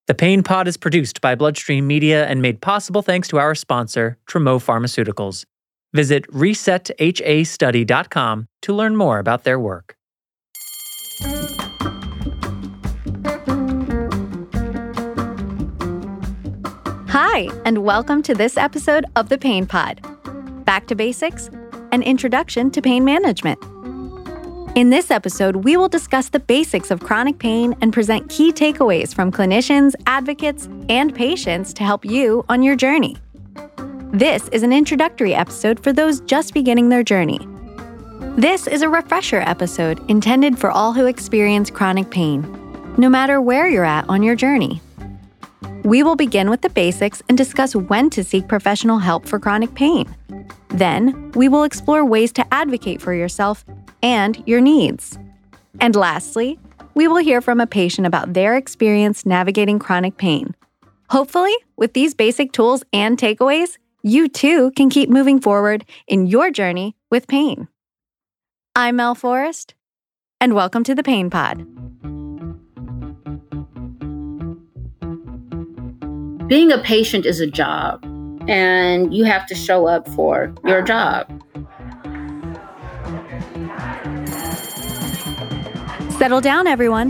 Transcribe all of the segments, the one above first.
The Pain Pod is produced by Bloodstream Media and made possible thanks to our sponsor, Tremo Pharmaceuticals. Visit resethastudy.com to learn more about their work. Hi, and welcome to this episode of The Pain Pod. Back to basics, an introduction to pain management. In this episode, we will discuss the basics of chronic pain and present key takeaways from clinicians, advocates, and patients to help you on your journey. This is an introductory episode for those just beginning their journey. This is a refresher episode intended for all who experience chronic pain, no matter where you're at on your journey. We will begin with the basics and discuss when to seek professional help for chronic pain. Then, we will explore ways to advocate for yourself and your needs. And lastly, we will hear from a patient about their experience navigating chronic pain. Hopefully, with these basic tools and takeaways, you too can keep moving forward in your journey with pain. I'm Mel Forrest, and welcome to the Pain Pod. Being a patient is a job, and you have to show up for your job. Settle down, everyone.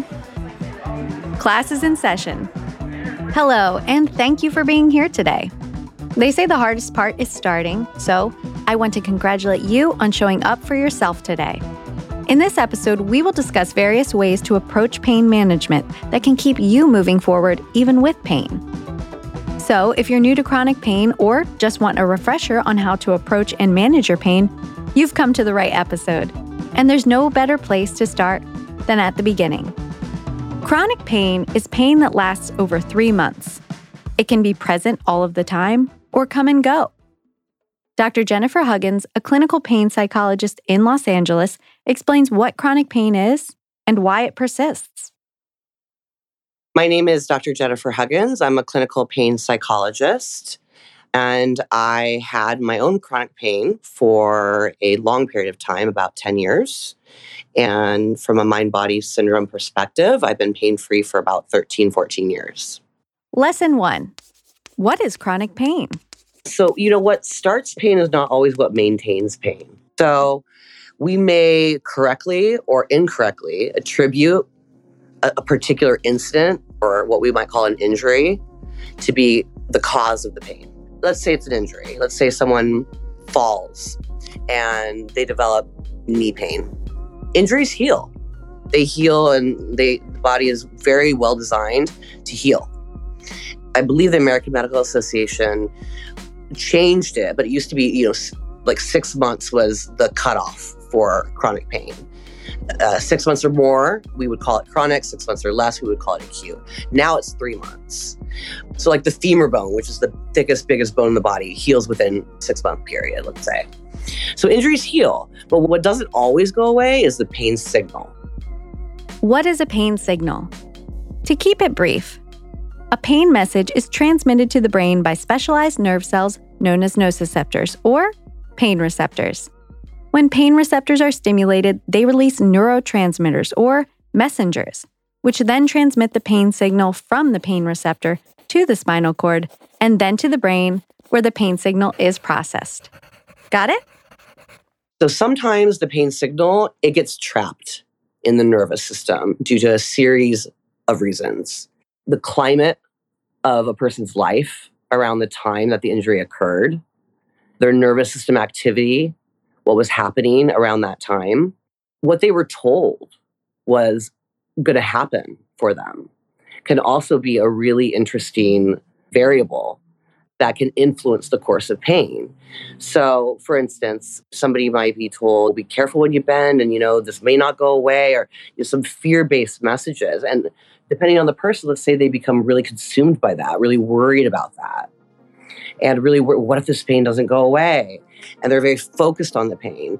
Class is in session. Hello, and thank you for being here today. They say the hardest part is starting, so I want to congratulate you on showing up for yourself today. In this episode, we will discuss various ways to approach pain management that can keep you moving forward even with pain. So, if you're new to chronic pain or just want a refresher on how to approach and manage your pain, you've come to the right episode. And there's no better place to start than at the beginning. Chronic pain is pain that lasts over 3 months. It can be present all of the time or come and go. Dr. Jennifer Huggins, a clinical pain psychologist in Los Angeles, explains what chronic pain is and why it persists. My name is Dr. Jennifer Huggins. I'm a clinical pain psychologist, and I had my own chronic pain for a long period of time, about 10 years. And from a mind-body syndrome perspective, I've been pain-free for about 13, 14 years. Lesson 1. What is chronic pain? So, what starts pain is not always what maintains pain. So we may correctly or incorrectly attribute a particular incident or what we might call an injury to be the cause of the pain. Let's say it's an injury. Let's say someone falls and they develop knee pain. Injuries heal. They heal, and the body is very well designed to heal. I believe the American Medical Association changed it, but it used to be, like 6 months was the cutoff for chronic pain. 6 months or more, we would call it chronic. 6 months or less, we would call it acute. Now it's 3 months. So like the femur bone, which is the thickest, biggest bone in the body, heals within 6 month period, let's say. So injuries heal, but what doesn't always go away is the pain signal. What is a pain signal? To keep it brief, a pain message is transmitted to the brain by specialized nerve cells known as nociceptors, or pain receptors. When pain receptors are stimulated, they release neurotransmitters, or messengers, which then transmit the pain signal from the pain receptor to the spinal cord and then to the brain, where the pain signal is processed. Got it? So sometimes the pain signal, it gets trapped in the nervous system due to a series of reasons. The climate of a person's life around the time that the injury occurred, their nervous system activity, what was happening around that time, what they were told was going to happen for them can also be a really interesting variable that can influence the course of pain. So, for instance, somebody might be told, be careful when you bend, and, this may not go away, or some fear-based messages. And depending on the person, let's say they become really consumed by that, really worried about that. And really, what if this pain doesn't go away? And they're very focused on the pain.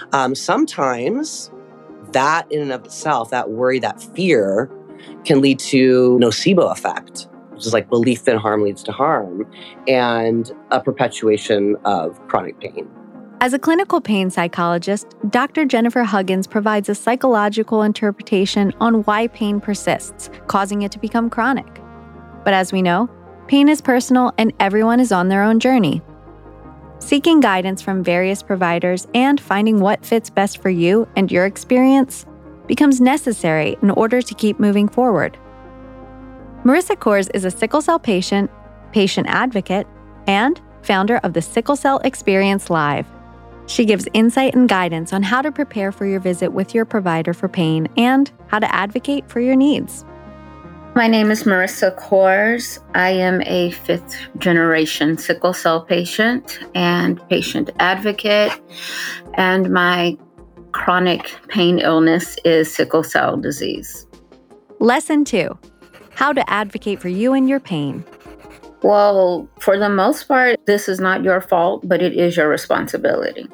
Sometimes that in and of itself, that worry, that fear, can lead to nocebo effect, which is like belief that harm leads to harm, and a perpetuation of chronic pain. As a clinical pain psychologist, Dr. Jennifer Huggins provides a psychological interpretation on why pain persists, causing it to become chronic. But as we know, pain is personal and everyone is on their own journey. Seeking guidance from various providers and finding what fits best for you and your experience becomes necessary in order to keep moving forward. Marissa Kors is a sickle cell patient, patient advocate, and founder of the Sickle Cell Experience Live. She gives insight and guidance on how to prepare for your visit with your provider for pain and how to advocate for your needs. My name is Marissa Kors. I am a 5th generation sickle cell patient and patient advocate, and my chronic pain illness is sickle cell disease. Lesson 2, how to advocate for you and your pain. Well, for the most part, this is not your fault, but it is your responsibility.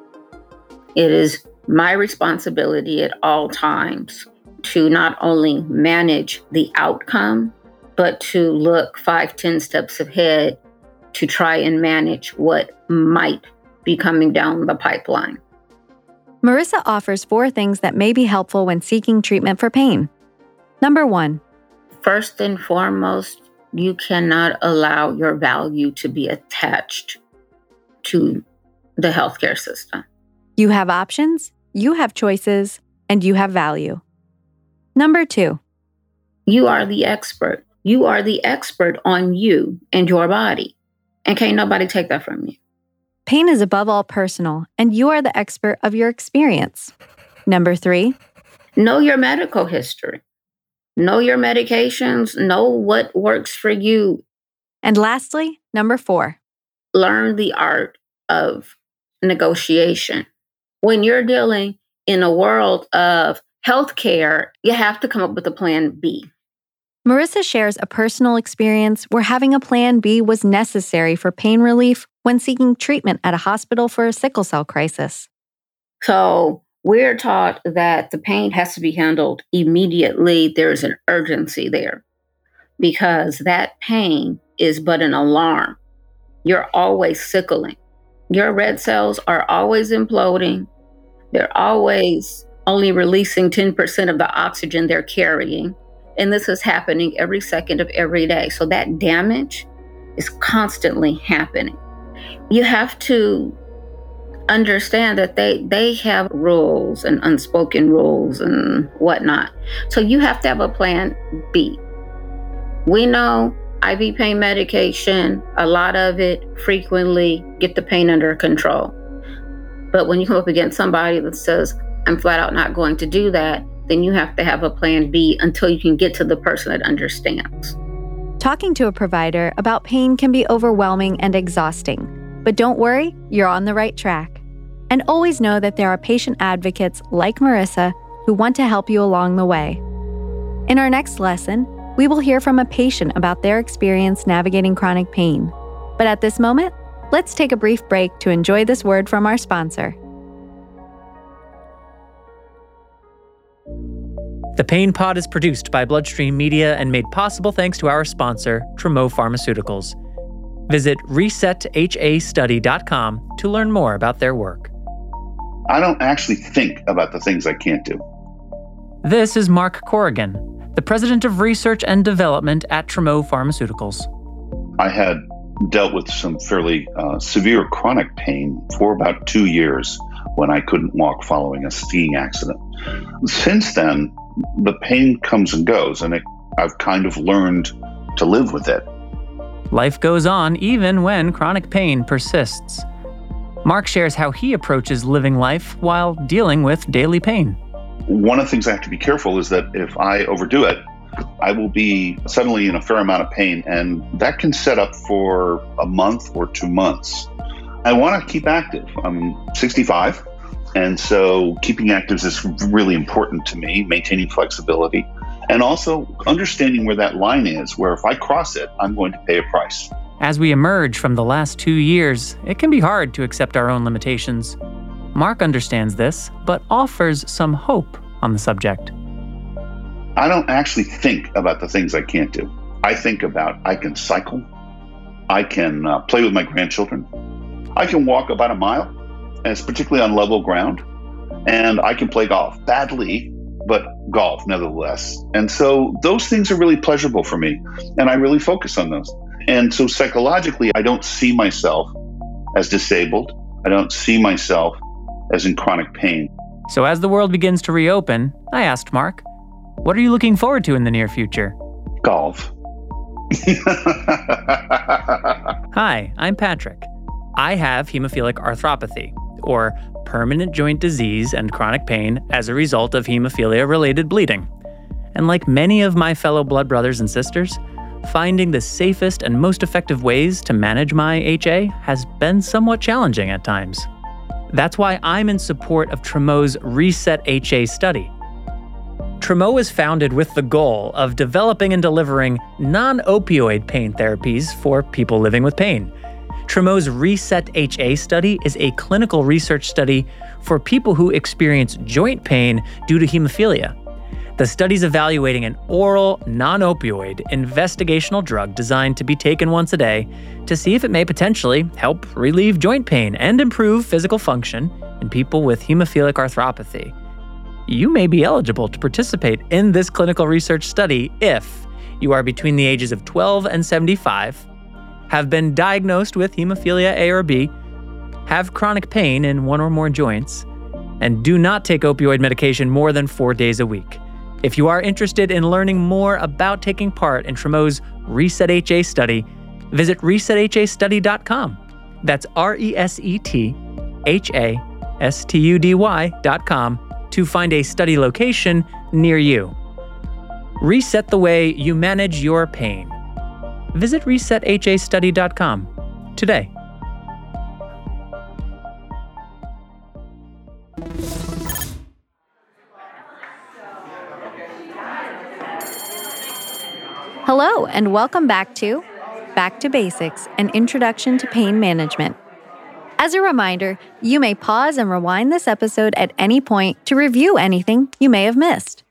It is my responsibility at all times to not only manage the outcome, but to look 5-10 steps ahead to try and manage what might be coming down the pipeline. Marissa offers 4 things that may be helpful when seeking treatment for pain. Number 1. First and foremost, you cannot allow your value to be attached to the healthcare system. You have options, you have choices, and you have value. Number 2. You are the expert. You are the expert on you and your body. And can't nobody take that from you. Pain is above all personal, and you are the expert of your experience. Number 3. Know your medical history. Know your medications. Know what works for you. And lastly, number 4. Learn the art of negotiation. When you're dealing in a world of healthcare, you have to come up with a plan B. Marissa shares a personal experience where having a plan B was necessary for pain relief when seeking treatment at a hospital for a sickle cell crisis. So we're taught that the pain has to be handled immediately. There's an urgency there because that pain is but an alarm. You're always sickling. Your red cells are always imploding. They're always only releasing 10% of the oxygen they're carrying. And this is happening every second of every day. So that damage is constantly happening. You have to understand that they have rules and unspoken rules and whatnot. So you have to have a plan B. We know IV pain medication, a lot of it frequently get the pain under control. But when you come up against somebody that says, I'm flat out not going to do that, then you have to have a plan B until you can get to the person that understands. Talking to a provider about pain can be overwhelming and exhausting, but don't worry, you're on the right track. And always know that there are patient advocates like Marissa who want to help you along the way. In our next lesson, we will hear from a patient about their experience navigating chronic pain. But at this moment, let's take a brief break to enjoy this word from our sponsor. The Pain Pod is produced by Bloodstream Media and made possible thanks to our sponsor, Tremo Pharmaceuticals. Visit resethastudy.com to learn more about their work. I don't actually think about the things I can't do. This is Mark Corrigan, the President of Research and Development at Tremo Pharmaceuticals. I had dealt with some fairly severe chronic pain for about 2 years when I couldn't walk following a skiing accident. Since then, the pain comes and goes, and I've kind of learned to live with it. Life goes on even when chronic pain persists. Mark shares how he approaches living life while dealing with daily pain. One of the things I have to be careful is that if I overdo it, I will be suddenly in a fair amount of pain, and that can set up for a month or 2 months. I want to keep active. I'm 65, and so keeping active is really important to me, maintaining flexibility, and also understanding where that line is, where if I cross it, I'm going to pay a price. As we emerge from the last 2 years, it can be hard to accept our own limitations. Mark understands this, but offers some hope on the subject. I don't actually think about the things I can't do. I think about I can cycle, I can play with my grandchildren, I can walk about a mile, and it's particularly on level ground, and I can play golf badly, but golf nevertheless. And so those things are really pleasurable for me, and I really focus on those. And so psychologically, I don't see myself as disabled. I don't see myself as in chronic pain. So as the world begins to reopen, I asked Mark, what are you looking forward to in the near future? Golf. Hi, I'm Patrick. I have hemophilic arthropathy, or permanent joint disease and chronic pain as a result of hemophilia-related bleeding. And like many of my fellow blood brothers and sisters, finding the safest and most effective ways to manage my HA has been somewhat challenging at times. That's why I'm in support of Tremeau's Reset HA study. Tremeu was founded with the goal of developing and delivering non-opioid pain therapies for people living with pain. Tremeau's Reset HA study is a clinical research study for people who experience joint pain due to hemophilia. The study's evaluating an oral, non-opioid, investigational drug designed to be taken once a day to see if it may potentially help relieve joint pain and improve physical function in people with hemophilic arthropathy. You may be eligible to participate in this clinical research study if you are between the ages of 12 and 75, have been diagnosed with hemophilia A or B, have chronic pain in one or more joints, and do not take opioid medication more than 4 days a week. If you are interested in learning more about taking part in Tremeau's Reset HA study, visit resethastudy.com. That's resethastudy.com to find a study location near you. Reset the way you manage your pain. Visit resethastudy.com today. Hello, and welcome back to Basics, an introduction to pain management. As a reminder, you may pause and rewind this episode at any point to review anything you may have missed.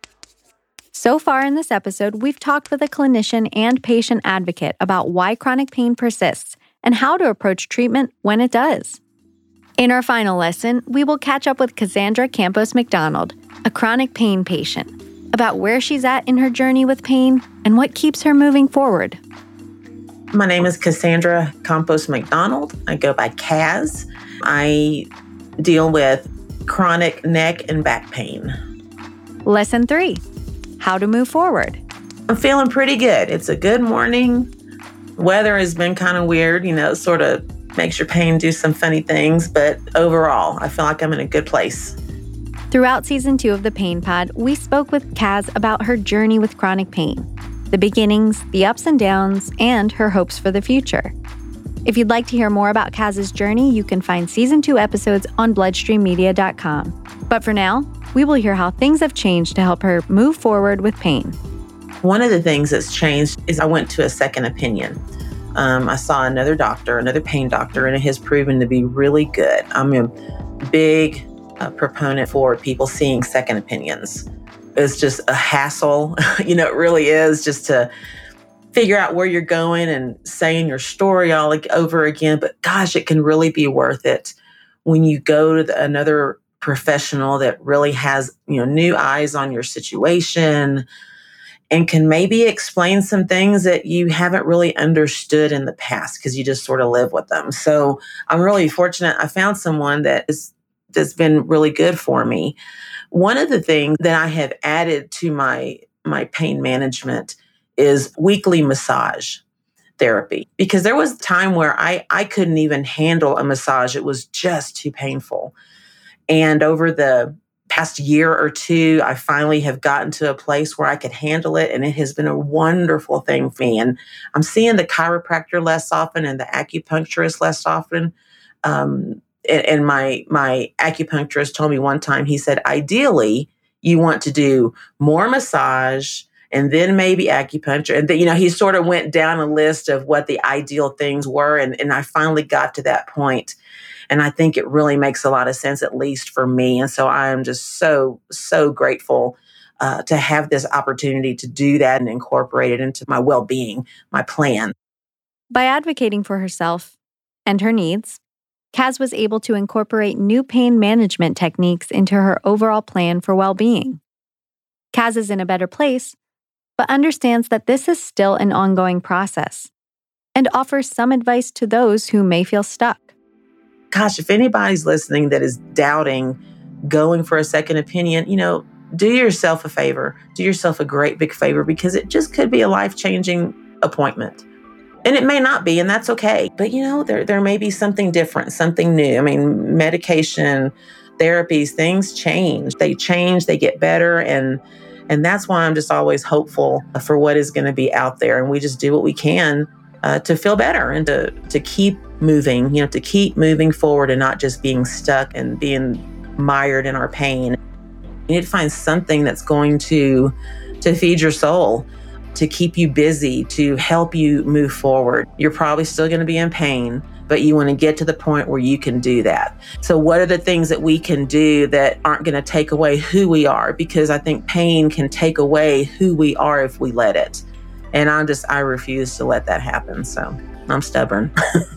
So far in this episode, we've talked with a clinician and patient advocate about why chronic pain persists and how to approach treatment when it does. In our final lesson, we will catch up with Cassandra Campos McDonald, a chronic pain patient, about where she's at in her journey with pain and what keeps her moving forward. My name is Cassandra Campos McDonald. I go by Kaz. I deal with chronic neck and back pain. Lesson 3, how to move forward. I'm feeling pretty good. It's a good morning. Weather has been kind of weird, it sort of makes your pain do some funny things, but overall, I feel like I'm in a good place. Throughout Season 2 of The Pain Pod, we spoke with Kaz about her journey with chronic pain, the beginnings, the ups and downs, and her hopes for the future. If you'd like to hear more about Kaz's journey, you can find Season 2 episodes on bloodstreammedia.com. But for now, we will hear how things have changed to help her move forward with pain. One of the things that's changed is I went to a second opinion. I saw another pain doctor, and it has proven to be really good. I'm a big proponent for people seeing second opinions. It's just a hassle, it really is, just to figure out where you're going and saying your story all over again. But gosh, it can really be worth it when you go to another professional that really has, new eyes on your situation and can maybe explain some things that you haven't really understood in the past because you just sort of live with them. So I'm really fortunate. I found someone that's been really good for me. One of the things that I have added to my pain management is weekly massage therapy, because there was a time where I couldn't even handle a massage. It was just too painful. And over the past year or two, I finally have gotten to a place where I could handle it, and it has been a wonderful thing for me. And I'm seeing the chiropractor less often and the acupuncturist less often. And my acupuncturist told me one time, he said, ideally, you want to do more massage and then maybe acupuncture. And then, he sort of went down a list of what the ideal things were. And I finally got to that point. And I think it really makes a lot of sense, at least for me. And so I am just so, so grateful to have this opportunity to do that and incorporate it into my well-being, my plan. By advocating for herself and her needs, Kaz was able to incorporate new pain management techniques into her overall plan for well-being. Kaz is in a better place, but understands that this is still an ongoing process and offers some advice to those who may feel stuck. Gosh, if anybody's listening that is doubting going for a second opinion, do yourself a favor. Do yourself a great big favor, because it just could be a life-changing appointment. And it may not be, and that's okay. But, there may be something different, something new. I mean, medication, therapies, things change. They change, they get better. And that's why I'm just always hopeful for what is going to be out there. And we just do what we can to feel better and to keep moving, to keep moving forward and not just being stuck and being mired in our pain. You need to find something that's going to feed your soul, to keep you busy, to help you move forward. You're probably still going to be in pain, but you want to get to the point where you can do that. So what are the things that we can do that aren't going to take away who we are? Because I think pain can take away who we are if we let it. And I refuse to let that happen. So I'm stubborn.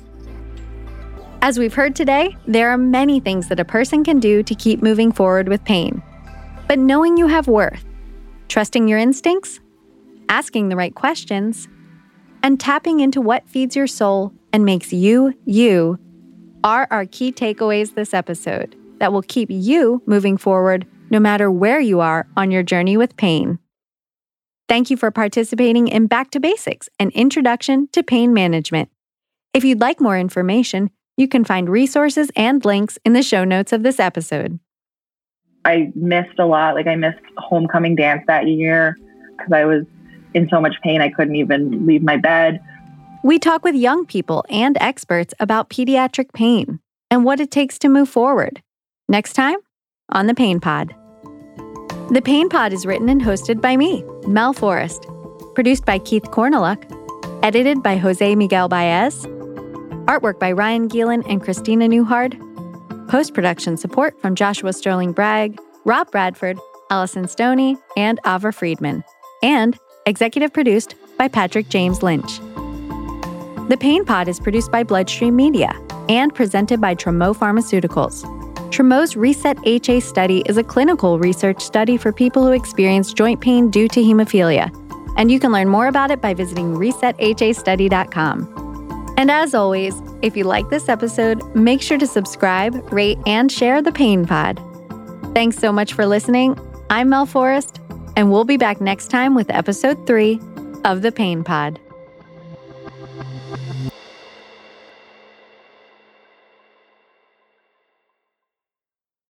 As we've heard today, there are many things that a person can do to keep moving forward with pain. But knowing you have worth, trusting your instincts, asking the right questions, and tapping into what feeds your soul and makes you, you, are our key takeaways this episode that will keep you moving forward no matter where you are on your journey with pain. Thank you for participating in Back to Basics, an introduction to pain management. If you'd like more information, you can find resources and links in the show notes of this episode. I missed a lot. I missed homecoming dance that year because I was in so much pain I couldn't even leave my bed. We talk with young people and experts about pediatric pain and what it takes to move forward. Next time on The Pain Pod. The Pain Pod is written and hosted by me, Mel Forrest. Produced by Keith Corneluk. Edited by Jose Miguel Baez. Artwork by Ryan Gielen and Christina Newhard. Post-production support from Joshua Sterling Bragg, Rob Bradford, Allison Stoney, and Ava Friedman. And executive produced by Patrick James Lynch. The Pain Pod is produced by Bloodstream Media and presented by Tremo Pharmaceuticals. Tremo's RESET-HA study is a clinical research study for people who experience joint pain due to hemophilia, and you can learn more about it by visiting resethastudy.com. And as always, if you like this episode, make sure to subscribe, rate, and share The Pain Pod. Thanks so much for listening. I'm Mel Forrest, and we'll be back next time with episode 3 of The Pain Pod.